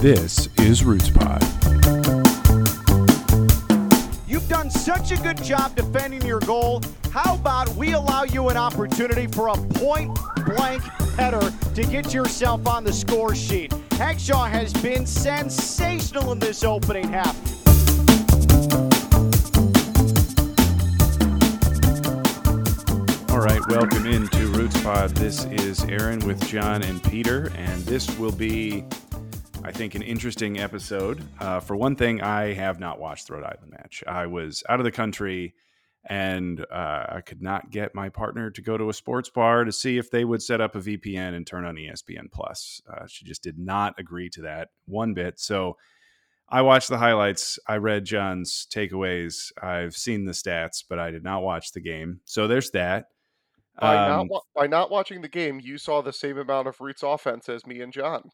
This is Roots Pod. You've done such a good job defending your goal. How about we allow you an opportunity for a point-blank header to get yourself on the score sheet? Hackshaw has been sensational in this opening half. All right, welcome into Roots Pod. This is Aaron with John and Peter, and this will be, I think, an interesting episode. For one thing, I have not watched the Rhode Island match. I was out of the country, and I could not get my partner to go to a sports bar to see if they would set up a VPN and turn on ESPN+. She just did not agree to that one bit. So I watched the highlights. I read John's takeaways. I've seen the stats, but I did not watch the game. So there's that. By not watching the game, you saw the same amount of Roots offense as me and John.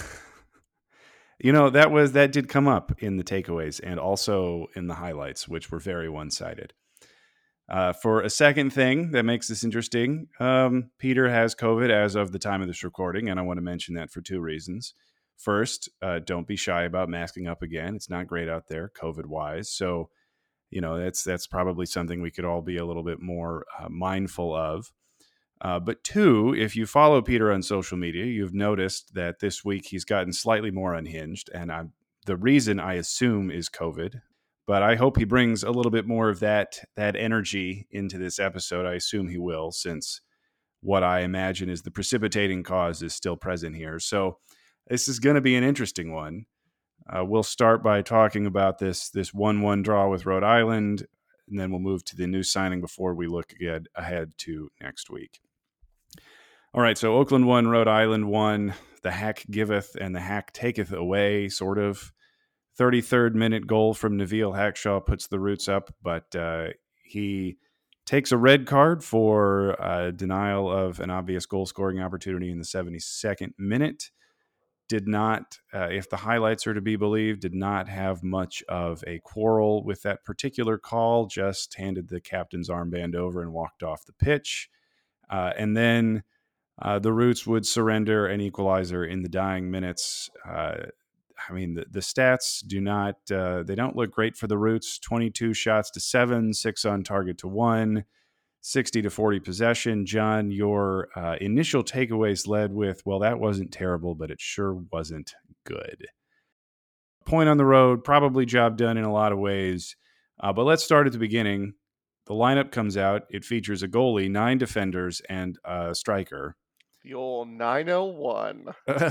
You know, that did come up in the takeaways and also in the highlights, which were very one-sided. For a second thing that makes this interesting, Peter has COVID as of the time of this recording, and I want to mention that for two reasons. First, don't be shy about masking up again. It's not great out there, COVID-wise. So, you know, that's probably something we could all be a little bit more mindful of. But two, if you follow Peter on social media, you've noticed that this week he's gotten slightly more unhinged. And the reason, I assume, is COVID. But I hope he brings a little bit more of that energy into this episode. I assume he will, since what I imagine is the precipitating cause is still present here. So this is going to be an interesting one. We'll start by talking about this 1-1 draw with Rhode Island, and then we'll move to the new signing before we look ahead to next week. All right, so Oakland won, Rhode Island won. The hack giveth and the hack taketh away, sort of. 33rd minute goal from Naveal Hackshaw puts the Roots up, but he takes a red card for denial of an obvious goal-scoring opportunity in the 72nd minute. Did not, if the highlights are to be believed, did not have much of a quarrel with that particular call, just handed the captain's armband over and walked off the pitch. And then the Roots would surrender an equalizer in the dying minutes. I mean, the stats do not, they don't look great for the Roots. 22 shots to 7, 6 on target to 1. 60-40 possession. John, your initial takeaways led with, well, that wasn't terrible, but it sure wasn't good. Point on the road, probably job done in a lot of ways. But let's start at the beginning. The lineup comes out. It features a goalie, 9 defenders, and a striker. The old 901.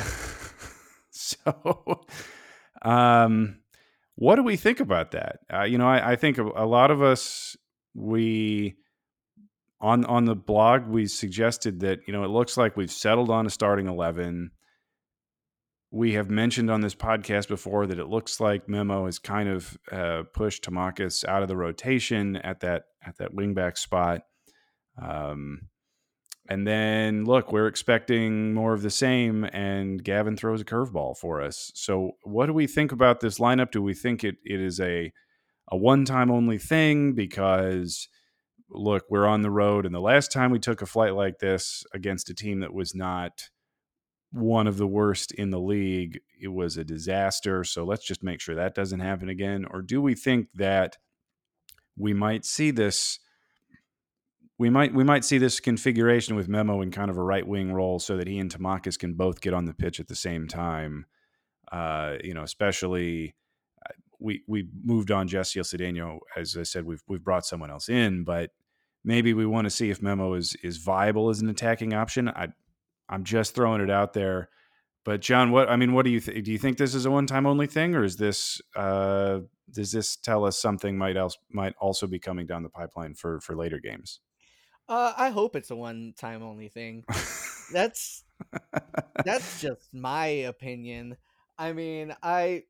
So, what do we think about that? I think a lot of us, on the blog, we suggested that, it looks like we've settled on a starting 11. We have mentioned on this podcast before that it looks like Memo has kind of pushed Tamakis out of the rotation at that wingback spot. And then, look, we're expecting more of the same, and Gavin throws a curveball for us. So what do we think about this lineup? Do we think it is a one-time only thing? Because look, we're on the road, and the last time we took a flight like this against a team that was not one of the worst in the league, it was a disaster. So let's just make sure that doesn't happen again. Or do we think that we might see this? We might see this configuration with Memo in kind of a right wing role, so that he and Tamakis can both get on the pitch at the same time. Especially. We moved on Jesse Cedeno. As I said, we've brought someone else in, but maybe we want to see if Memo is viable as an attacking option. I'm just throwing it out there. But John, what do you do? You think this is a one-time only thing, or is this does this tell us something might also be coming down the pipeline for later games? I hope it's a one-time only thing. That's just my opinion. I mean, I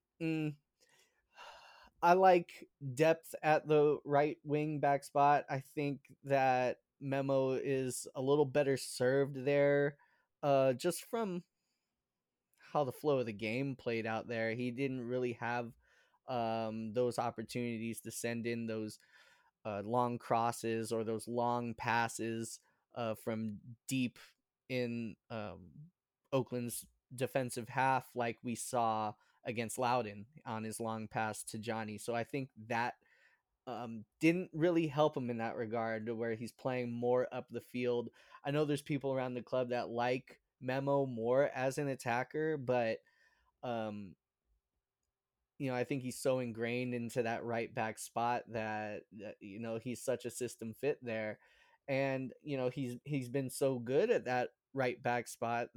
like depth at the right wing back spot. I think that Memo is a little better served there, just from how the flow of the game played out there. He didn't really have those opportunities to send in those long crosses or those long passes from deep in Oakland's defensive half like we saw against Loudon on his long pass to Johnny. So I think that didn't really help him in that regard, where he's playing more up the field. I know there's people around the club that like Memo more as an attacker, but um, I think he's so ingrained into that right back spot that he's such a system fit there, and he's been so good at that right back spot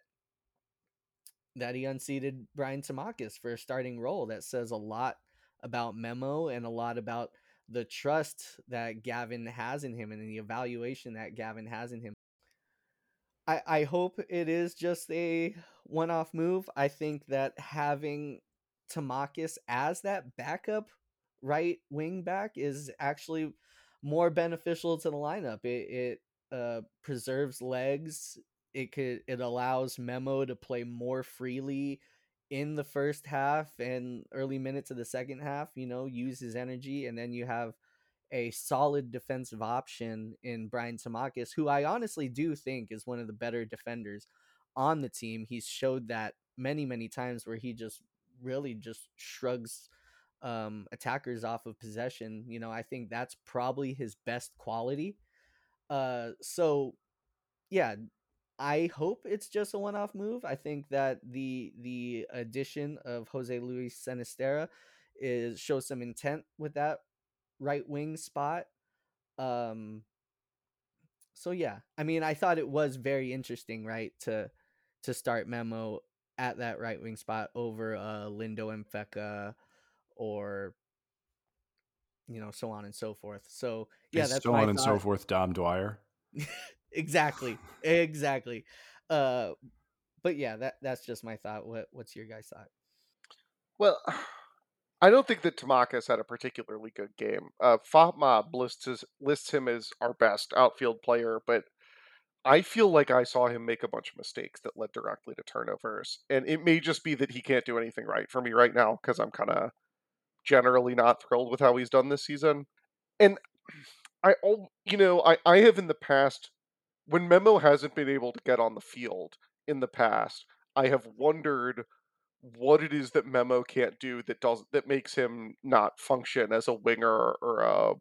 that he unseated Brian Tamakis for a starting role. That says a lot about Memo and a lot about the trust that Gavin has in him and the evaluation that Gavin has in him. I hope it is just a one-off move. I think that having Tamakis as that backup right wing back is actually more beneficial to the lineup. It preserves legs. It allows Memo to play more freely in the first half and early minutes of the second half. Use his energy, and then you have a solid defensive option in Brian Tamakis, who I honestly do think is one of the better defenders on the team. He's showed that many, many times where he just really just shrugs attackers off of possession. I think that's probably his best quality. So yeah, I hope it's just a one-off move. I think that the addition of Jose Luis Sinisterra shows some intent with that right wing spot. Um, so yeah, I mean, I thought it was very interesting, right, to start Memo at that right wing spot over Lindo and Feka, or so on and so forth. So yeah, It's that's so my on and so thought. forth. Dom Dwyer. Exactly. Uh, but yeah, that's just my thought. What's your guys' thought? Well, I don't think that Tamakis had a particularly good game. FotMob lists him as our best outfield player, but I feel like I saw him make a bunch of mistakes that led directly to turnovers. And it may just be that he can't do anything right for me right now, because I'm kind of generally not thrilled with how he's done this season. And I have in the past, when Memo hasn't been able to get on the field in the past, I have wondered what it is that Memo can't do that makes him not function as a winger or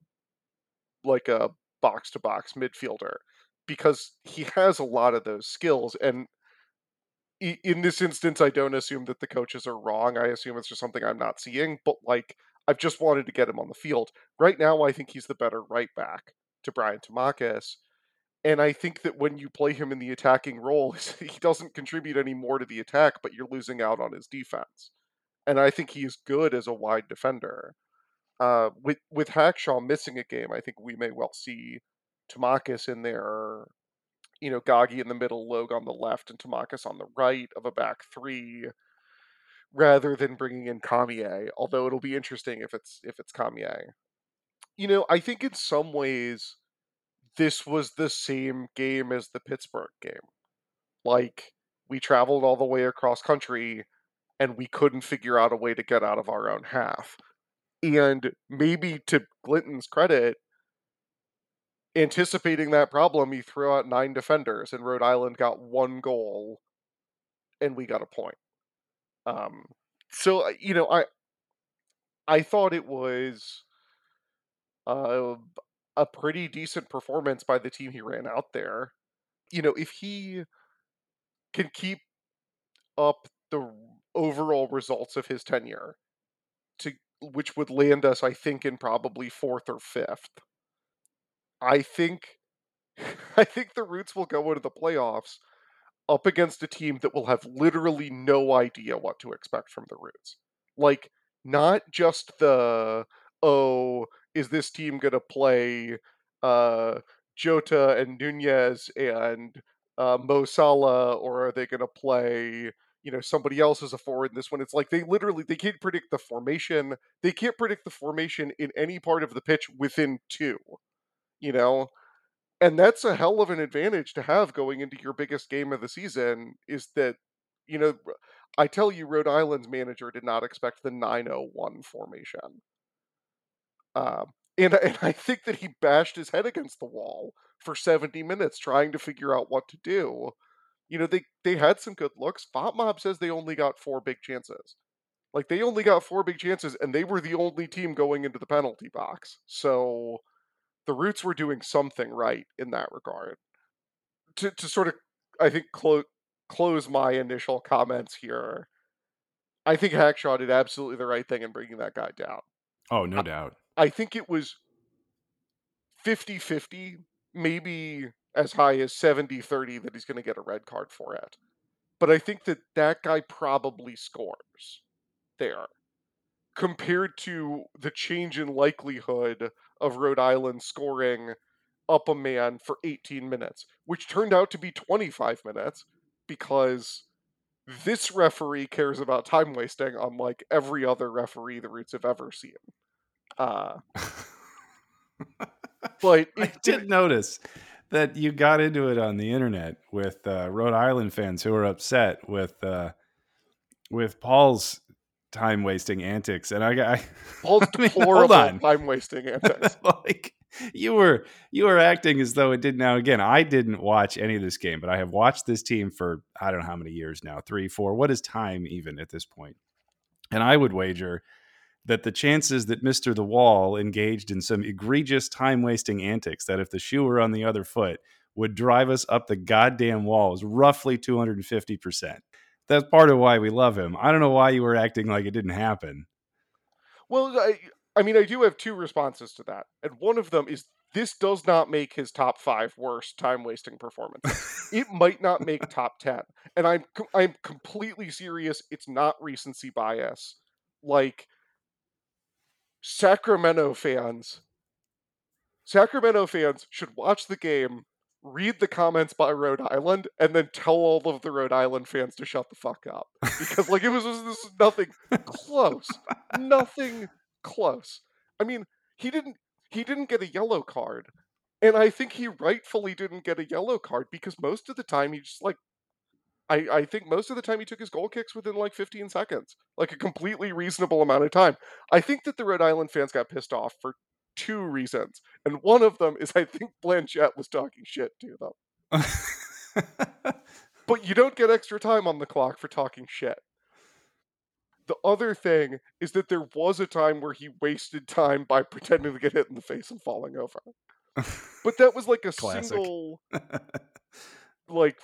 a box to box midfielder, because he has a lot of those skills. And in this instance, I don't assume that the coaches are wrong. I assume it's just something I'm not seeing. But I've just wanted to get him on the field. Right now, I think he's the better right back to Brian Tamakis. And I think that when you play him in the attacking role, he doesn't contribute any more to the attack, but you're losing out on his defense. And I think he is good as a wide defender. With Hackshaw missing a game, I think we may well see Tamakis in there. Gagi in the middle, Logue on the left, and Tamakis on the right of a back three, rather than bringing in Kamier. Although it'll be interesting if it's Kamier. I think in some ways this was the same game as the Pittsburgh game. Like, we traveled all the way across country and we couldn't figure out a way to get out of our own half. And maybe to Glinton's credit, anticipating that problem, he threw out 9 defenders and Rhode Island got 1 goal and we got a point. So I thought it was a pretty decent performance by the team he ran out there. If he can keep up the overall results of his tenure, which would land us, I think, in probably 4th or 5th. I think I think the Roots will go into the playoffs up against a team that will have literally no idea what to expect from the Roots. Like, not just is this team going to play Jota and Nunez and Mo Salah, or are they going to play somebody else as a forward in this one? It's like they can't predict the formation. They can't predict the formation in any part of the pitch within 2, you know? And that's a hell of an advantage to have going into your biggest game of the season, is that, you know, I tell you, Rhode Island's manager did not expect the 9-0-1 formation. And I think that he bashed his head against the wall for 70 minutes trying to figure out what to do. They had some good looks. FotMob says they only got 4 big chances. Like, they only got 4 big chances, and they were the only team going into the penalty box. So the Roots were doing something right in that regard. To sort of, I think, close my initial comments here, I think Hackshaw did absolutely the right thing in bringing that guy down. Oh, no doubt. I think it was 50-50, maybe as high as 70-30 that he's going to get a red card for it. But I think that that guy probably scores there compared to the change in likelihood of Rhode Island scoring up a man for 18 minutes, which turned out to be 25 minutes because this referee cares about time wasting unlike every other referee the Roots have ever seen. But I did notice that you got into it on the internet with Rhode Island fans who were upset with Paul's time wasting antics, and Paul's deplorable time wasting antics. Like you were acting as though it did. Now again, I didn't watch any of this game, but I have watched this team for I don't know how many years now, 3, 4. What is time even at this point? And I would wager that the chances that Mr. The Wall engaged in some egregious time-wasting antics that if the shoe were on the other foot would drive us up the goddamn wall is roughly 250%. That's part of why we love him. I don't know why you were acting like it didn't happen. Well, I mean, I do have 2 responses to that. And one of them is this does not make his top 5 worst time-wasting performances. It might not make top 10. And I'm completely serious. It's not recency bias. Like, Sacramento fans should watch the game, read the comments by Rhode Island, and then tell all of the Rhode Island fans to shut the fuck up. Because, like, this is nothing close. Nothing close. I mean, he didn't get a yellow card. And I think he rightfully didn't get a yellow card because most of the time he just, like, I think most of the time he took his goal kicks within like 15 seconds, like a completely reasonable amount of time. I think that the Rhode Island fans got pissed off for 2 reasons, and one of them is I think Blanchette was talking shit to them. But you don't get extra time on the clock for talking shit. The other thing is that there was a time where he wasted time by pretending to get hit in the face and falling over. But that was like a single, like,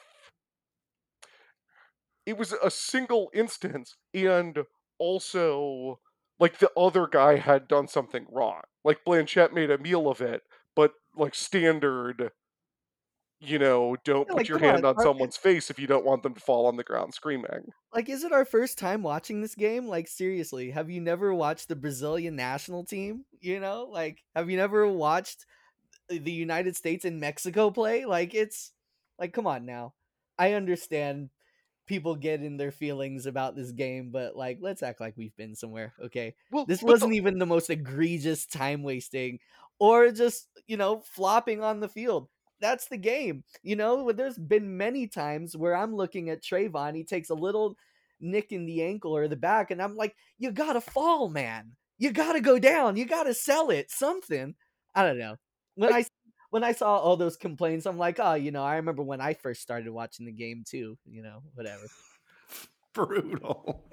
it was a single instance, and also, like, the other guy had done something wrong. Like, Blanchette made a meal of it, but, like, standard, don't put like, your come hand on, on someone's face if you don't want them to fall on the ground screaming. like, is it our first time watching this game? Like, seriously, have you never watched the Brazilian national team? Like, have you never watched the United States and Mexico play? Like, it's like, come on now. I understand people get in their feelings about this game, but like, let's act like we've been somewhere. Okay, Well, this but wasn't even the most egregious time wasting or just flopping on the field. That's the game. There's been many times where I'm looking at Trayvon, he takes a little nick in the ankle or the back, and I'm like, you gotta fall, man. You gotta go down. You gotta sell it. Something. I don't know. When I saw all those complaints, I'm like, oh, I remember when I first started watching the game too. Whatever. Brutal.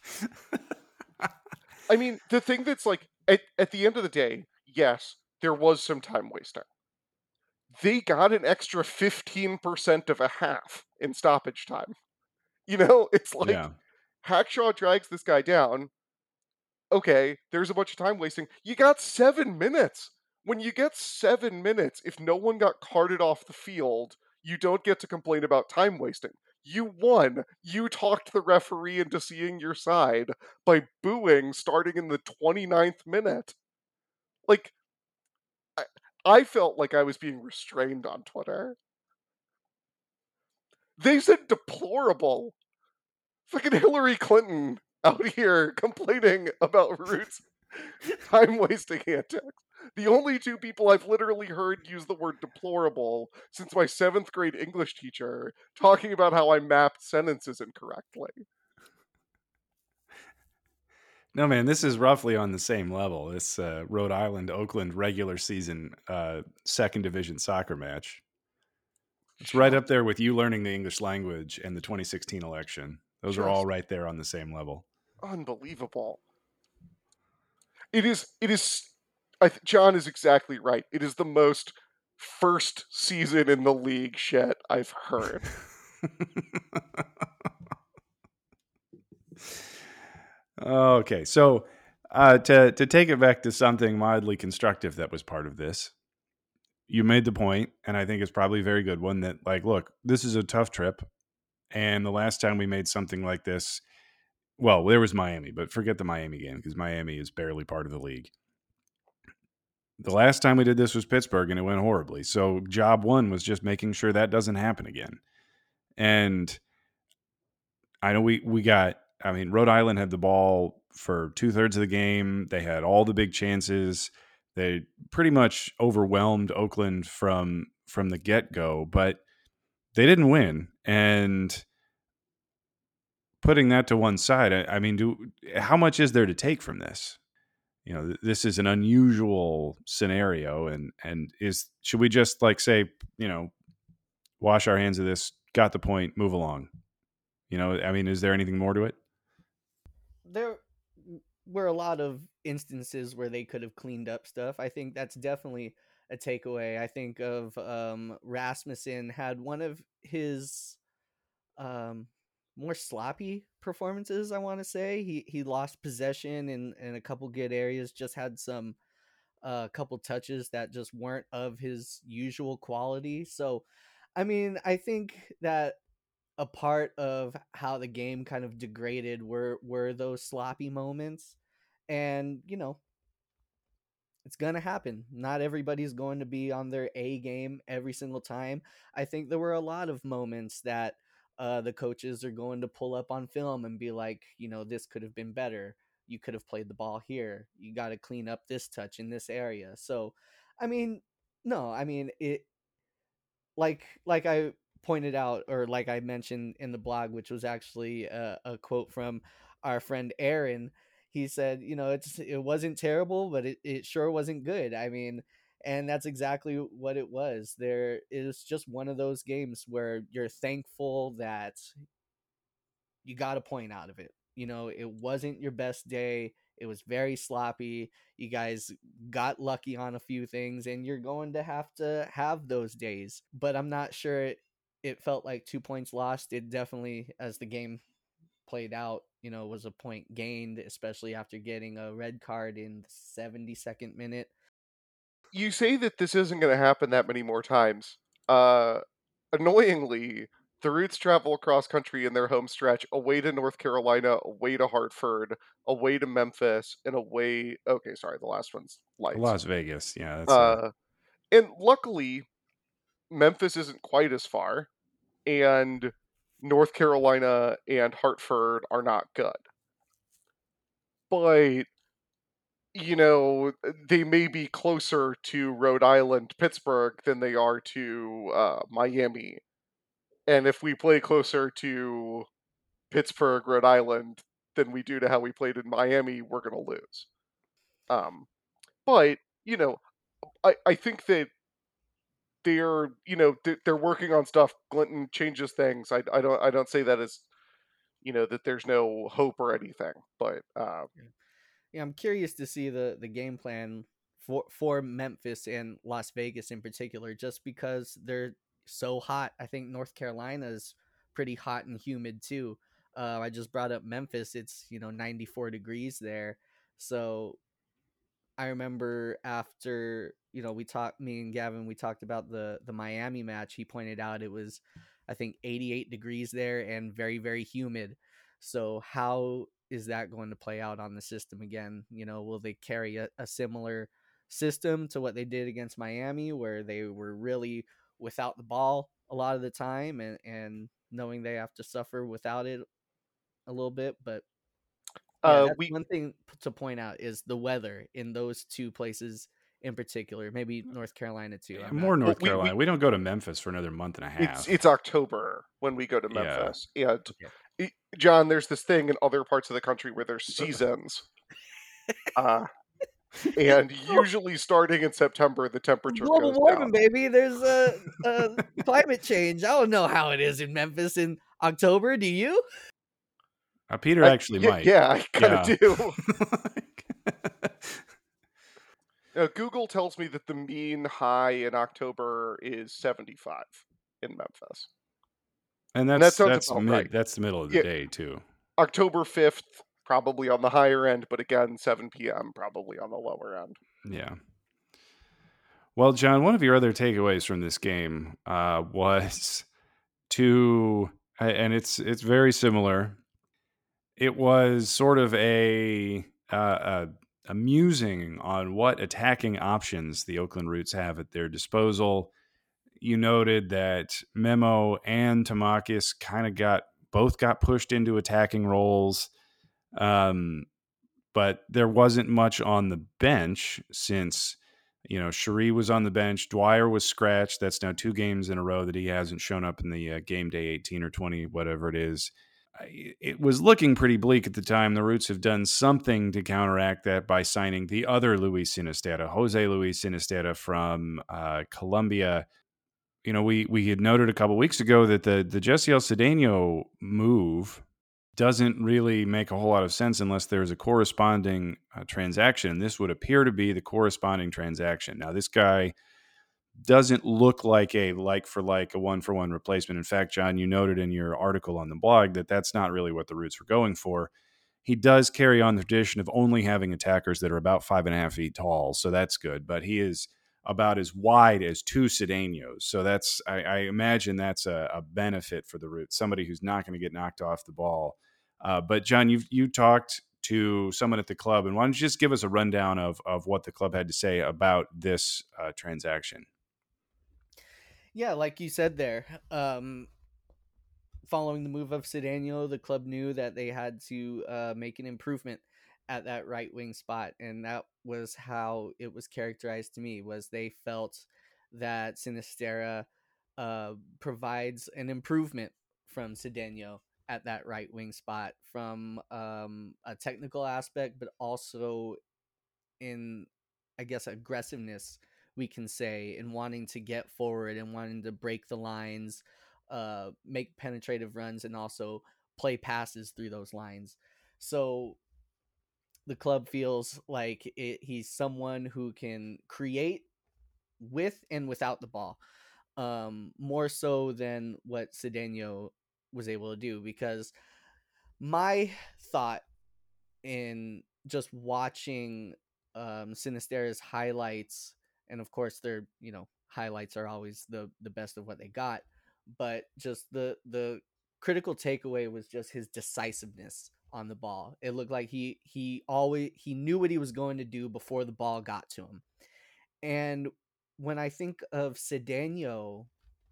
I mean, the thing that's like, at the end of the day, yes, there was some time wasting. They got an extra 15% of a half in stoppage time. It's like, Yeah. Hackshaw drags this guy down. Okay, there's a bunch of time wasting. You got 7 minutes. When you get 7 minutes, if no one got carted off the field, you don't get to complain about time wasting. You won. You talked the referee into seeing your side by booing starting in the 29th minute. Like, I felt like I was being restrained on Twitter. They said deplorable. Fucking Hillary Clinton out here complaining about Roots time wasting antics. The only 2 people I've literally heard use the word deplorable since my 7th grade English teacher talking about how I mapped sentences incorrectly. No, man, this is roughly on the same level. This Rhode Island-Oakland regular season 2nd division soccer match. It's right up there with you learning the English language and the 2016 election. Those are all right there on the same level. Unbelievable. It is. John is exactly right. It is the most first season in the league shit I've heard. Okay, so to take it back to something mildly constructive that was part of this, you made the point, and I think it's probably a very good one, that, like, look, this is a tough trip, and the last time we made something like this, well, there was Miami, but forget the Miami game because Miami is barely part of the league. The last time we did this was Pittsburgh, and it went horribly. So job one was just making sure that doesn't happen again. And I know we got, I mean, Rhode Island had the ball for 2/3 of the game. They had all the big chances. They pretty much overwhelmed Oakland from the get-go, but they didn't win. And putting that to one side, I mean, how much is there to take from this? You know, this is an unusual scenario, and should we just, like, say, you know, wash our hands of this, got the point, move along? You know, I mean, is there anything more to it? There were a lot of instances where they could have cleaned up stuff. I think that's definitely a takeaway. I think of Rasmussen had one of his um, more sloppy performances. I want to say he lost possession in a couple good areas. Just had some couple touches that just weren't of his usual quality. So, I mean, I think that a part of how the game kind of degraded were those sloppy moments, and it's gonna happen. Not everybody's going to be on their A game every single time. I think there were a lot of moments that the coaches are going to pull up on film and be like, this could have been better. You could have played the ball here. You got to clean up this touch in this area. So, I mean, no, I mean it. Like I pointed out, or like I mentioned in the blog, which was actually a quote from our friend Aaron. He said, it wasn't terrible, but it sure wasn't good. I mean, and that's exactly what it was. There is just one of those games where you're thankful that you got a point out of it. It wasn't your best day. It was very sloppy. You guys got lucky on a few things, and you're going to have those days. But I'm not sure it felt like 2 points lost. It definitely, as the game played out, was a point gained, especially after getting a red card in the 72nd minute. You say that this isn't going to happen that many more times. Annoyingly, the Roots travel across country in their home stretch, away to North Carolina, away to Hartford, away to Memphis, and away. Okay, sorry, the last one's Lights. Las Vegas, yeah, that's and luckily, Memphis isn't quite as far, and North Carolina and Hartford are not good. But they may be closer to Rhode Island, Pittsburgh than they are to Miami. And if we play closer to Pittsburgh, Rhode Island than we do to how we played in Miami, we're going to lose. But, I think that they're, they're working on stuff. Glinton changes things. I don't say that as, that there's no hope or anything. But yeah, I'm curious to see the game plan for Memphis and Las Vegas in particular, just because they're so hot. I think North Carolina is pretty hot and humid too. I just brought up Memphis. It's 94 degrees there. So I remember after me and Gavin, we talked about the Miami match. He pointed out it was, I think, 88 degrees there and very, very humid. So how is that going to play out on the system again? Will they carry a similar system to what they did against Miami, where they were really without the ball a lot of the time, and knowing they have to suffer without it a little bit? But yeah, that's one thing to point out is the weather in those two places in particular. Maybe North Carolina too. Yeah, more North Carolina. We don't go to Memphis for another month and a half. It's October when we go to Memphis. Yeah. And John, there's this thing in other parts of the country where there's seasons. And usually starting in September, the temperature global goes warming, down. Baby. There's a climate change. I don't know how it is in Memphis in October. Do you? Peter actually might. Yeah, I kind of Yeah. do. Google tells me that the mean high in October is 75 in Memphis. And And that that's sounds about right. that's the middle of the Yeah, day too. October 5th, probably on the higher end, but again, 7 p.m., probably on the lower end. Yeah. Well, John, one of your other takeaways from this game was and it's very similar. It was sort of a musing on what attacking options the Oakland Roots have at their disposal. You noted that Memo and Tamakis kind of both got pushed into attacking roles. But there wasn't much on the bench since, Cherie was on the bench. Dwyer was scratched. That's now 2 games in a row that he hasn't shown up in the game day 18 or 20, whatever it is. It was looking pretty bleak at the time. The Roots have done something to counteract that by signing the other Luis Sinisterra, Jose Luis Sinisterra from Colombia. We had noted a couple weeks ago that the Jessiel Cedeno move doesn't really make a whole lot of sense unless there's a corresponding transaction. This would appear to be the corresponding transaction. Now, this guy doesn't look like a like-for-like, a one-for-one replacement. In fact, John, you noted in your article on the blog that that's not really what the Roots were going for. He does carry on the tradition of only having attackers that are about 5.5 feet tall, so that's good. But he is about as wide as 2 Cedeños. So I imagine that's a benefit for the Roots, somebody who's not going to get knocked off the ball. But John, you talked to someone at the club, and why don't you just give us a rundown of what the club had to say about this transaction? Yeah, like you said there, following the move of Cedeno, the club knew that they had to make an improvement at that right wing spot, and that was how it was characterized to me. Was they felt that Sinisterra provides an improvement from Cedeno at that right wing spot from a technical aspect, but also in, I guess, aggressiveness, we can say, in wanting to get forward and wanting to break the lines, make penetrative runs, and also play passes through those lines. So the club feels like he's someone who can create with and without the ball, more so than what Cedeno was able to do. Because my thought in just watching Sinisterra's highlights, and of course their highlights are always the best of what they got, but just the critical takeaway was just his decisiveness on the ball. It looked like he knew what he was going to do before the ball got to him. And when I think of Cedeno,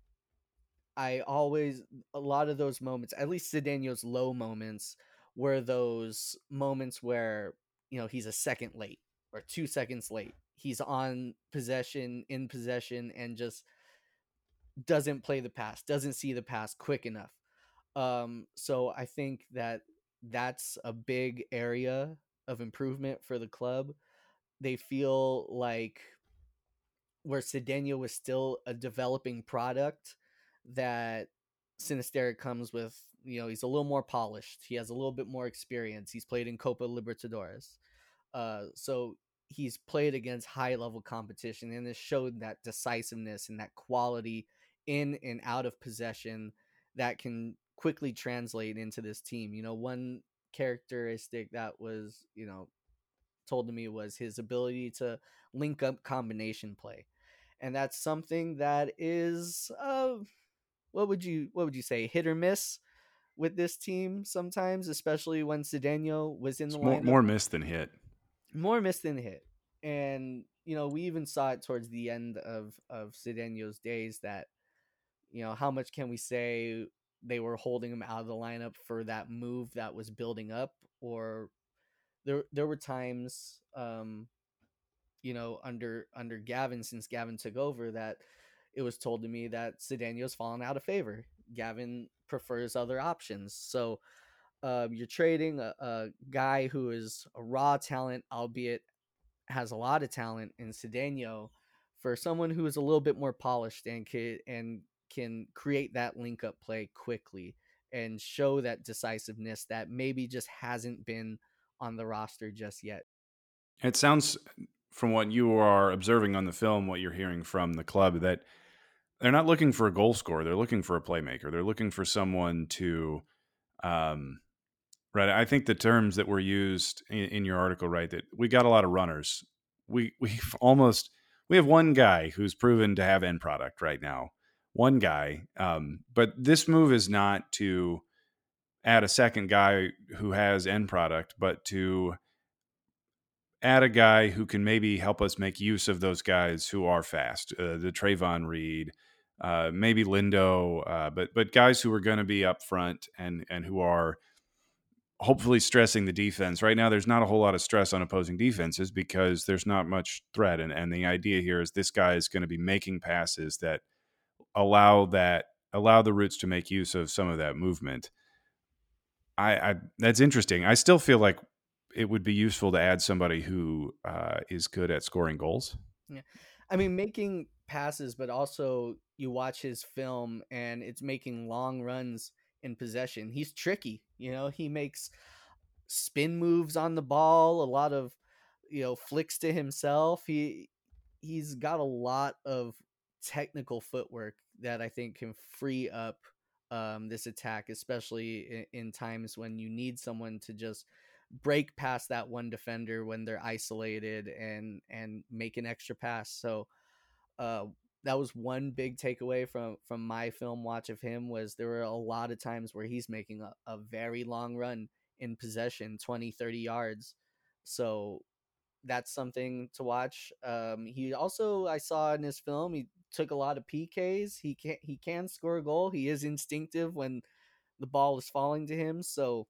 a lot of those moments, at least Cedeno's low moments, were those moments where, he's a second late or 2 seconds late. He's in possession, and just doesn't play the pass, doesn't see the pass quick enough. So I think that that's a big area of improvement for the club. They feel like where Cedeno was still a developing product, that Sinisterra comes with, he's a little more polished. He has a little bit more experience. He's played in Copa Libertadores. So he's played against high level competition and has showed that decisiveness and that quality in and out of possession that can quickly translate into this team. One characteristic that was, told to me was his ability to link up combination play. And that's something that is what would you say, hit or miss with this team sometimes, especially when Cedeno was in the It's lineup. more miss than hit. More miss than hit. And we even saw it towards the end of Cedeno's days that, how much can we say they were holding him out of the lineup for that move that was building up? Or there were times under Gavin, since Gavin took over, that it was told to me that Cedeno's fallen out of favor. Gavin prefers other options. So you're trading a guy who is a raw talent, albeit has a lot of talent in Cedeno, for someone who is a little bit more polished and can create that link up play quickly. and show that decisiveness that maybe just hasn't been on the roster just yet. It sounds, from what you are observing on the film, what you're hearing from the club, that they're not looking for a goal scorer. They're looking for a playmaker. They're looking for someone to, um, right. I think the terms that were used in your article, right, that we got a lot of runners. We have one guy who's proven to have end product right now. One guy. But this move is not to add a second guy who has end product, but to add a guy who can maybe help us make use of those guys who are fast, the Trayvon Reed, maybe Lindo, but guys who are going to be up front and who are hopefully stressing the defense. Right now, there's not a whole lot of stress on opposing defenses because there's not much threat, and the idea here is this guy is going to be making passes that allow the Roots to make use of some of that movement. I that's interesting. I still feel like it would be useful to add somebody who is good at scoring goals. Yeah. I mean, making passes, but also you watch his film and it's making long runs in possession. He's tricky. He makes spin moves on the ball, a lot of, flicks to himself. He's got a lot of technical footwork that I think can free up this attack, especially in times when you need someone to just break past that one defender when they're isolated and make an extra pass. So uh, that was one big takeaway from my film watch of him, was there were a lot of times where he's making a very long run in possession, 20-30 yards. So that's something to watch. He also, I saw in his film, he took a lot of PKs. He can score a goal. He is instinctive when the ball is falling to him. So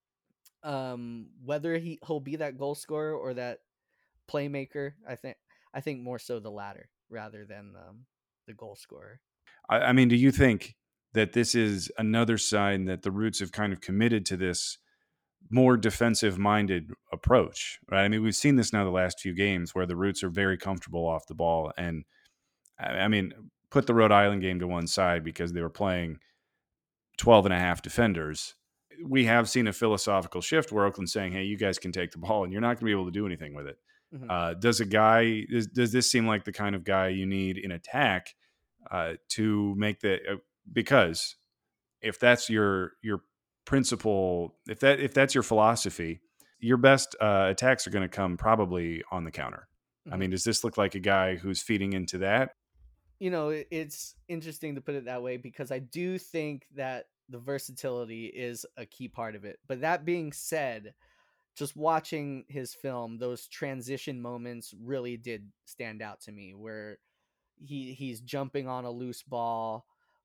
whether he'll be that goal scorer or that playmaker, I think more so the latter rather than the goal scorer. I mean, do you think that this is another sign that the Roots have kind of committed to this more defensive-minded approach? Right? I mean, we've seen this now the last few games where the Roots are very comfortable off the ball, and I mean, put the Rhode Island game to one side because they were playing 12 and a half defenders. We have seen a philosophical shift where Oakland's saying, hey, you guys can take the ball and you're not going to be able to do anything with it. Mm-hmm. Does this seem like the kind of guy you need in attack to make because if that's your principle, if that's your philosophy, your best attacks are going to come probably on the counter. Mm-hmm. I mean, does this look like a guy who's feeding into that? It's interesting to put it that way because I do think that the versatility is a key part of it. But that being said, just watching his film, those transition moments really did stand out to me, where he's jumping on a loose ball,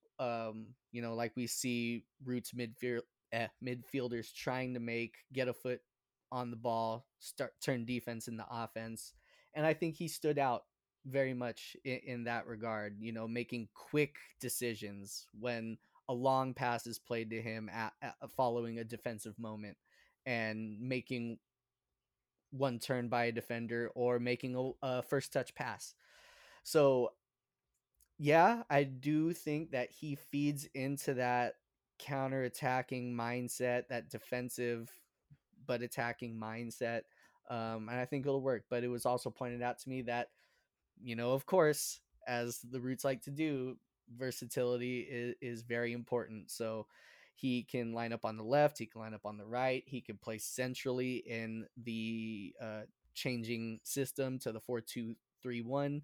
like we see Roots midfielders trying to get a foot on the ball, turn defense into offense. And I think he stood out very much in that regard, making quick decisions when a long pass is played to him following a defensive moment, and making one turn by a defender or making a first touch pass. So yeah, I do think that he feeds into that counter-attacking mindset, that defensive but attacking mindset. And I think it'll work. But it was also pointed out to me that, of course, as the Roots like to do, versatility is very important. So he can line up on the left, he can line up on the right, he can play centrally in the changing system to the 4-2-3-1.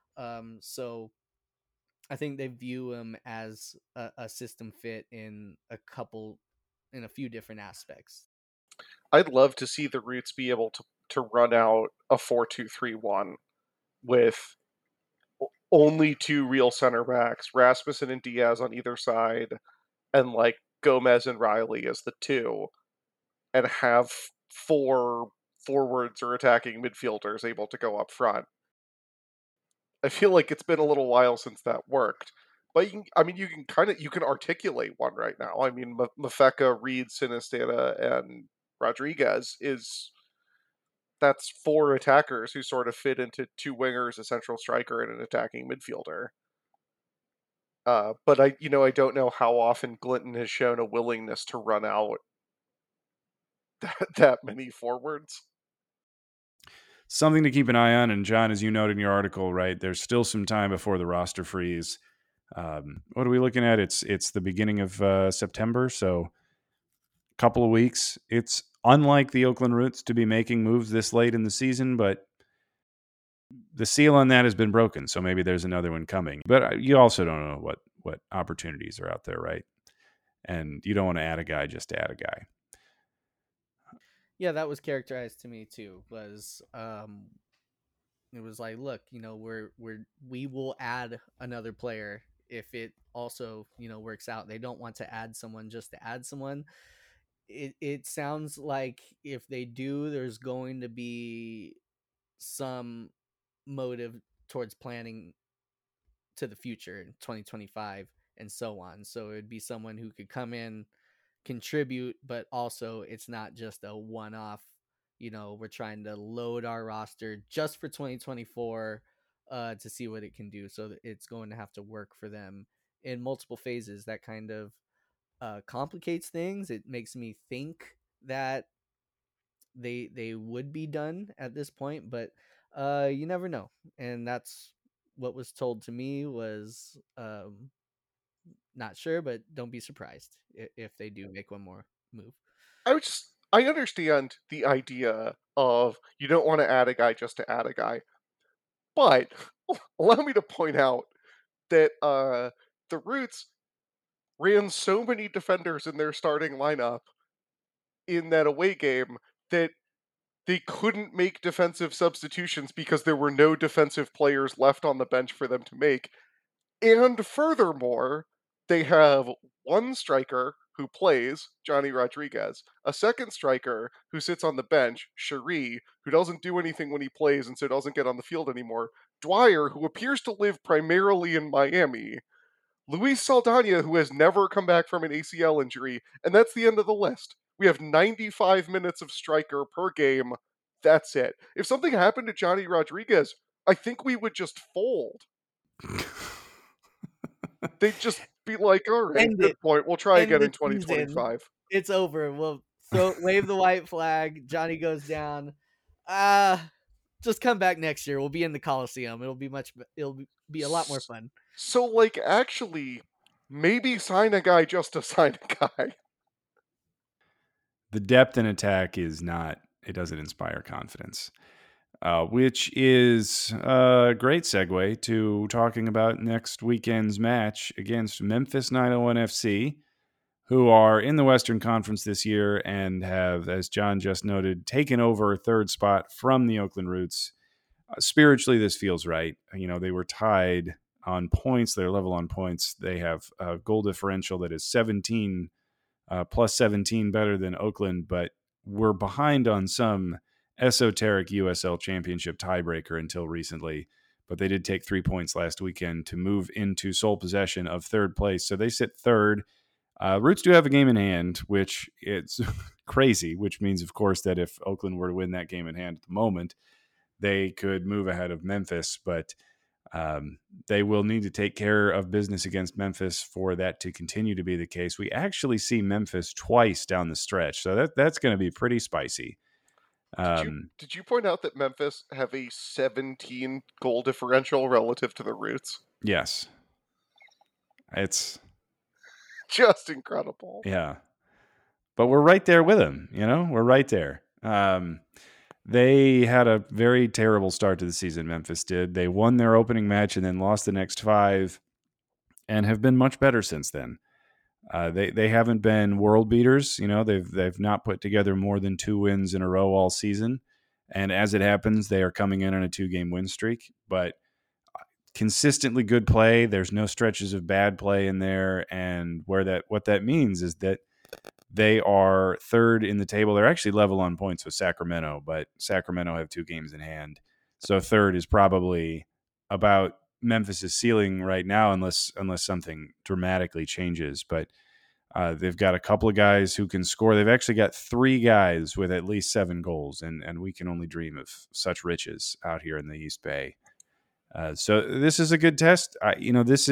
So I think they view him as a system fit in a few different aspects. I'd love to see the Roots be able to run out a 4-2-3-1 with only two real center backs, Rasmussen and Diaz on either side, and like Gomez and Riley as the two, and have four forwards or attacking midfielders able to go up front. I feel like it's been a little while since that worked. But you can articulate one right now. I mean, Mafeka, Reed, Sinistera, and Rodriguez that's four attackers who sort of fit into two wingers, a central striker, and an attacking midfielder. But I don't know how often Glinton has shown a willingness to run out that many forwards. Something to keep an eye on. And John, as you noted in your article, right, there's still some time before the roster freeze. What are we looking at? It's the beginning of September, so a couple of weeks. It's unlike the Oakland Roots to be making moves this late in the season, but the seal on that has been broken, so maybe there's another one coming. But you also don't know what opportunities are out there, right? And you don't want to add a guy just to add a guy. Yeah, that was characterized to me too. It was like, look, we will add another player if it also works out. They don't want to add someone just to add someone. It sounds like if they do, there's going to be some motive towards planning to the future in 2025 and so on. So it would be someone who could come in, contribute, but also it's not just a one-off. We're trying to load our roster just for 2024 to see what it can do. So it's going to have to work for them in multiple phases. That kind of complicates things. It makes me think that they would be done at this point, but you never know. And that's what was told to me was not sure, but don't be surprised if they do make one more move. I understand the idea of you don't want to add a guy just to add a guy, but allow me to point out that the Roots ran so many defenders in their starting lineup in that away game that they couldn't make defensive substitutions because there were no defensive players left on the bench for them to make. And furthermore, they have one striker who plays, Johnny Rodriguez, a second striker who sits on the bench, Cherie, who doesn't do anything when he plays and so doesn't get on the field anymore, Dwyer, who appears to live primarily in Miami, Luis Saldana, who has never come back from an ACL injury, and that's the end of the list. We have 95 minutes of striker per game. That's it. If something happened to Johnny Rodriguez, I think we would just fold. They'd just be like, all right, good point. We'll try again in 2025. It's over. We'll wave the white flag. Johnny goes down. Just come back next year. We'll be in the Coliseum. It'll be a lot more fun. So, actually, maybe sign a guy just to sign a guy. The depth in attack it doesn't inspire confidence. Which is a great segue to talking about next weekend's match against Memphis 901 FC, who are in the Western Conference this year and have, as John just noted, taken over third spot from the Oakland Roots. Spiritually, this feels right. They were tied on points. They're level on points. They have a goal differential that is 17 plus 17 better than Oakland, but we're behind on some esoteric USL Championship tiebreaker until recently. But they did take 3 points last weekend to move into sole possession of third place. So they sit third. Roots do have a game in hand, which it's crazy, which means, of course, that if Oakland were to win that game in hand at the moment, they could move ahead of Memphis. But they will need to take care of business against Memphis for that to continue to be the case. We actually see Memphis twice down the stretch, so that's going to be pretty spicy. Did you point out that Memphis have a 17 goal differential relative to the Roots? Yes. It's just incredible. Yeah. But we're right there with them, We're right there. They had a very terrible start to the season, Memphis did. They won their opening match and then lost the next 5 and have been much better since then. They haven't been world beaters. They've not put together more than 2 wins in a row all season. And as it happens, they are coming in on a 2-game win streak. But consistently good play. There's no stretches of bad play in there. And what that means is that they are third in the table. They're actually level on points with Sacramento, but Sacramento have 2 games in hand. So third is probably about Memphis' ceiling right now, unless something dramatically changes. But they've got a couple of guys who can score. They've actually got 3 guys with at least 7 goals, and we can only dream of such riches out here in the East Bay. So this is a good test. This is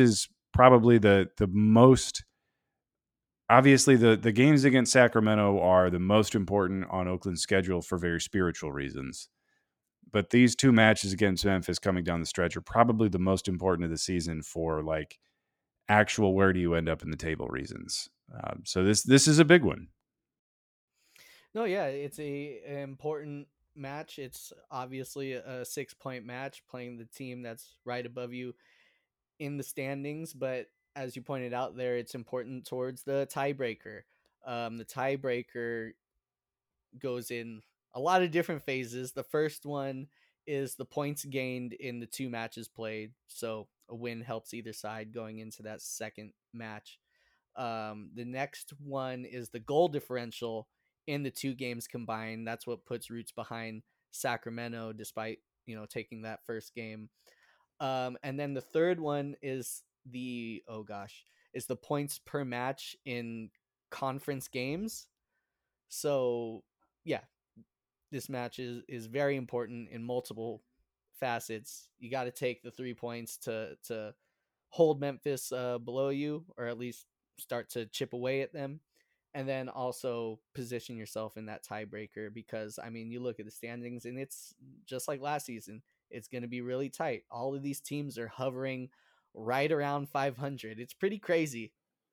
probably the most obviously the games against Sacramento are the most important on Oakland's schedule for very spiritual reasons. But these two matches against Memphis coming down the stretch are probably the most important of the season for like actual where do you end up in the table reasons. So this is a big one. No, yeah, it's an important match. It's obviously a 6-point match playing the team that's right above you in the standings, but as you pointed out there, it's important towards the tiebreaker. The tiebreaker goes in a lot of different phases. The first one is the points gained in the 2 matches played, so a win helps either side going into that second match. The next one is the goal differential in the 2 games combined. That's what puts Roots behind Sacramento, despite taking that first game. And then the third one is the points per match in conference games. So yeah, this match is very important in multiple facets. You got to take the 3 points to hold Memphis below you, or at least start to chip away at them, and then also position yourself in that tiebreaker. Because I mean, you look at the standings, and it's just like last season. It's going to be really tight. All of these teams are hovering right around 500. It's pretty crazy.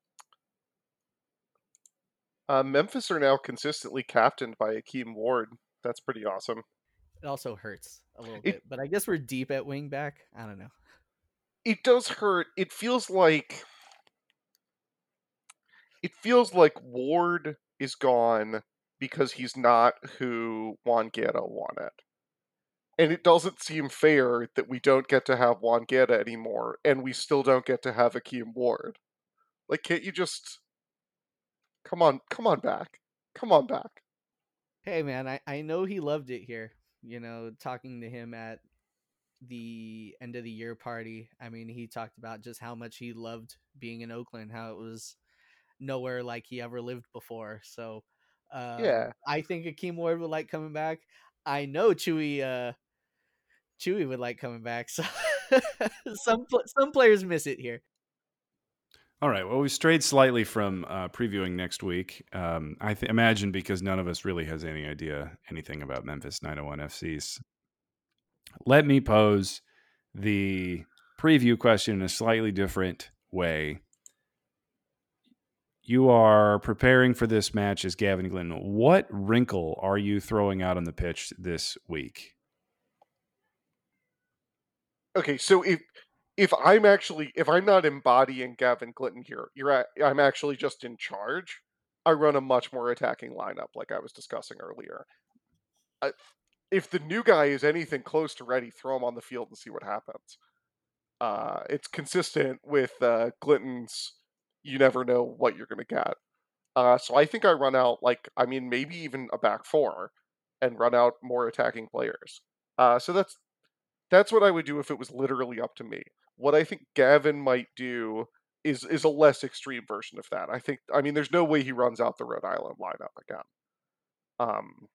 Memphis are now consistently captained by Akeem Ward. That's pretty awesome. It also hurts a little It bit, but I guess we're deep at wingback. I don't know. it does hurt. It feels like Ward is gone because he's not who Juan Guerra wanted. And it doesn't seem fair that we don't get to have Juan Guerra anymore, and we still don't get to have Akeem Ward. Like, can't you just come on back, come on back? Hey man, I know he loved it here. Talking to him at the end of the year party, I mean, he talked about just how much he loved being in Oakland, how it was nowhere like he ever lived before. So Yeah. I think Akeem Ward would like coming back. I know Chewy would like coming back. So some players miss it here. All right. Well, we strayed slightly from previewing next week. I imagine because none of us really has any idea anything about Memphis 901 FCs. Let me pose the preview question in a slightly different way. You are preparing for this match as Gavin Glinton. What wrinkle are you throwing out on the pitch this week? Okay, so if I'm not embodying Gavin Clinton here, I'm actually just in charge. I run a much more attacking lineup, like I was discussing earlier. If the new guy is anything close to ready, throw him on the field and see what happens. It's consistent with Clinton's. You never know what you're going to get. So I think I run out maybe even a back four, and run out more attacking players. So that's what I would do if it was literally up to me. What I think Gavin might do is a less extreme version of that. There's no way he runs out the Rhode Island lineup again. Um,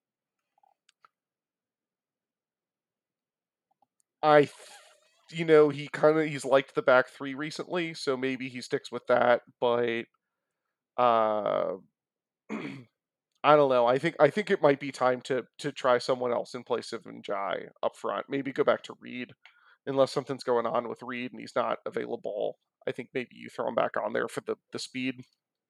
I, th- he's liked the back three recently, so maybe he sticks with that. But uh, I don't know. I think it might be time to try someone else in place of Njai up front. Maybe go back to Reed, unless something's going on with Reed and he's not available. I think maybe you throw him back on there for the speed.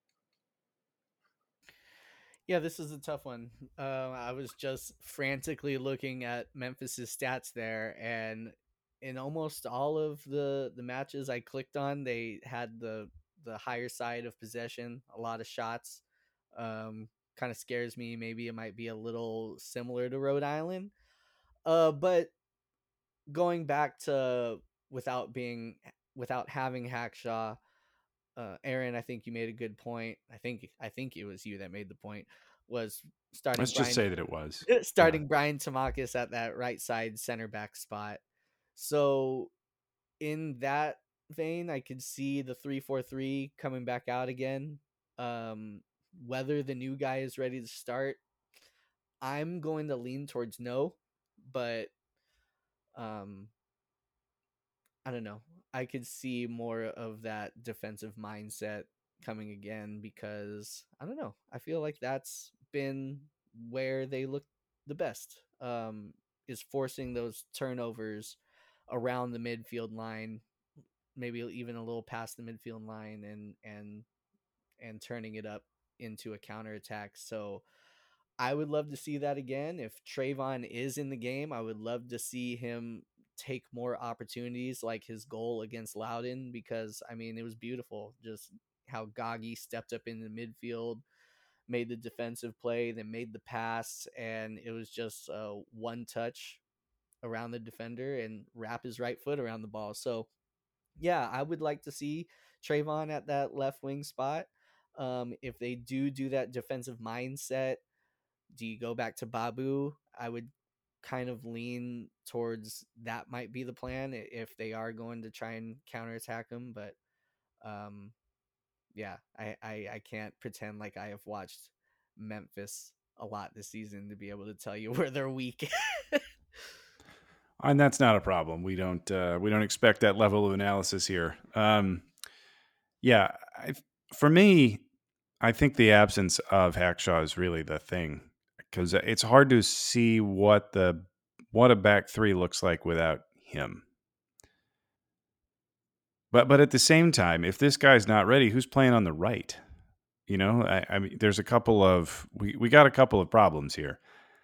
Yeah, this is a tough one. I was just frantically looking at Memphis's stats there, and in almost all of the matches I clicked on, they had the higher side of possession, a lot of shots. Kind of scares me. Maybe it might be a little similar to Rhode Island. But going back to without having Hackshaw, Aaron, I think you made a good point. I think it was you that made the point. Was starting Let's just Brian say that it was. starting Brian Tamakis at that right side center back spot. So in that vein, I could see the 3-4-3 coming back out again. Whether the new guy is ready to start, I'm going to lean towards no, but I don't know. I could see more of that defensive mindset coming again because I don't know. I feel like that's been where they look the best. Is forcing those turnovers around the midfield line, maybe even a little past the midfield line, and turning it up into a counterattack. So I would love to see that again. If Trayvon is in the game, I would love to see him take more opportunities like his goal against Loudon, because I mean it was beautiful just how Gagi stepped up in the midfield, made the defensive play, then made the pass, and it was just one touch around the defender and wrap his right foot around the ball. So yeah, I would like to see Trayvon at that left wing spot. If they do that defensive mindset, do you go back to Babu? I would kind of lean towards that might be the plan if they are going to try and counterattack him. But um, yeah, I can't pretend like I have watched Memphis a lot this season to be able to tell you where they're weak. And that's not a problem. We don't expect that level of analysis here. Yeah, for me, I think the absence of Hackshaw is really the thing, because it's hard to see what a back three looks like without him. But at the same time, if this guy's not ready, who's playing on the right? You know, I mean, there's a couple of we got a couple of problems here.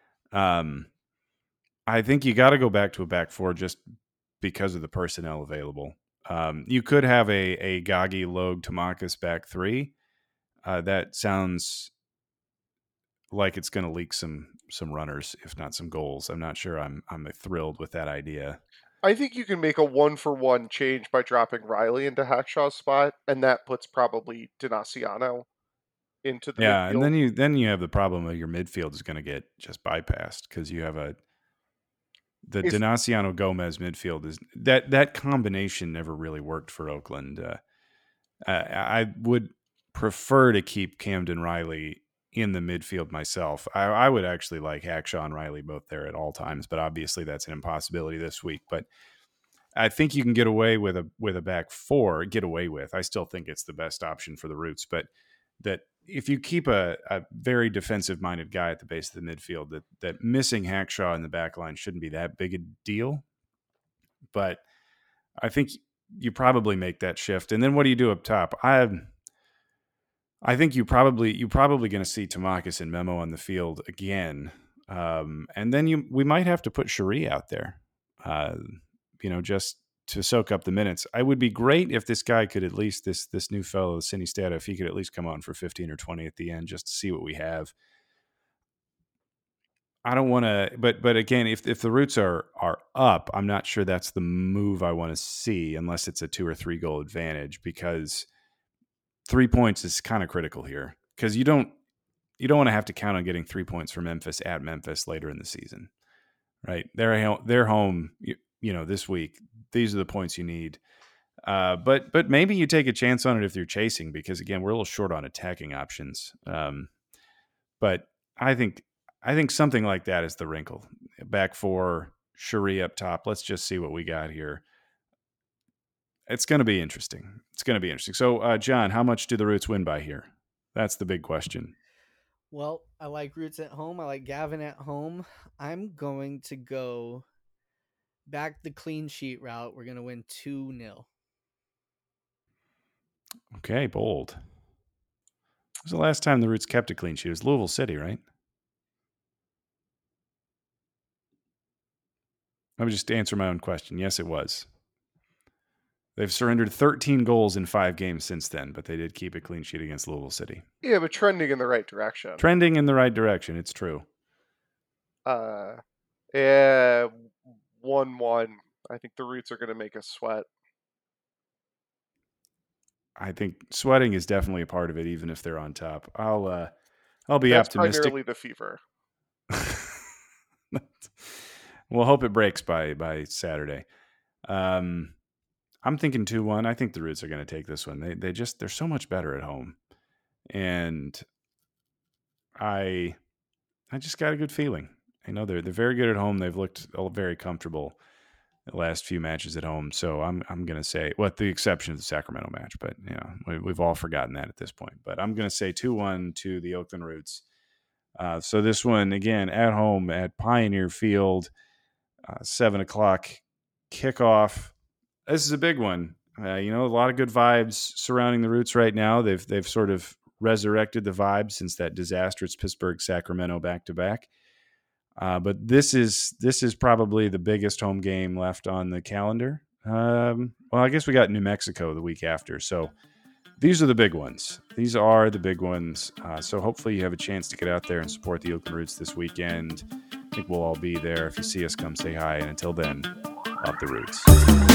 I think you got to go back to a back four just because of the personnel available. You could have a Gagi, Logue, Tamakis back three. That sounds like it's going to leak some runners, if not some goals. I'm not sure I'm thrilled with that idea. I think you can make a 1-for-1 change by dropping Riley into Hackshaw's spot, and that puts probably Donaciano into the Yeah, midfield. and then you have the problem of your midfield is going to get just bypassed because you have the Donaciano Gomez midfield is that combination never really worked for Oakland. I would prefer to keep Camden Riley in the midfield myself. I would actually like Hackshaw and Riley both there at all times, but obviously that's an impossibility this week. But I think you can get away with a back four. I still think it's the best option for the Roots, but that if you keep a very defensive minded guy at the base of the midfield, that missing Hackshaw in the back line shouldn't be that big a deal. But I think you probably make that shift. And then what do you do up top? I think you probably going to see Tamakis and Memo on the field again. And then we might have to put Cherie out there, just to soak up the minutes. I would be great if this guy could at least, this new fellow, Sinistata, if he could at least come on for 15 or 20 at the end just to see what we have. I don't want to, but again, if the Roots are up, I'm not sure that's the move I want to see unless it's a 2 or 3 goal advantage, because 3 points is kind of critical here, because you don't want to have to count on getting 3 points from Memphis at Memphis later in the season, right? They're home, this week. These are the points you need. But maybe you take a chance on it if you're chasing, because again, we're a little short on attacking options. But I think something like that is the wrinkle. Back four, Cherie up top. Let's just see what we got here. It's going to be interesting. So, John, how much do the Roots win by here? That's the big question. Well, I like Roots at home. I like Gavin at home. I'm going to go back the clean sheet route. We're going to win 2-0. Okay, bold. When was the last time the Roots kept a clean sheet? It was Louisville City, right? I would just answer my own question. Yes, it was. They've surrendered 13 goals in 5 games since then, but they did keep a clean sheet against Louisville City. Yeah, but trending in the right direction. It's true. Yeah, 1-1. I think the Roots are going to make us sweat. I think sweating is definitely a part of it, even if they're on top. I'll be That's optimistic. Primarily the fever. We'll hope it breaks by Saturday. I'm thinking 2-1. I think the Roots are going to take this one. They're so much better at home, and I just got a good feeling. I know they're very good at home. They've looked very comfortable. the last few matches at home. So I'm going to say, with the exception of the Sacramento match, but we've all forgotten that at this point. But I'm going to say 2-1 to the Oakland Roots. So this one, again, at home at Pioneer Field, 7 o'clock kickoff. This is a big one. A lot of good vibes surrounding the Roots right now. They've sort of resurrected the vibe since that disastrous Pittsburgh-Sacramento back-to-back. But this is probably the biggest home game left on the calendar. Well, I guess we got New Mexico the week after. So these are the big ones. These are the big ones. So hopefully you have a chance to get out there and support the Oakland Roots this weekend. I think we'll all be there. If you see us, come say hi. And until then, up the Roots.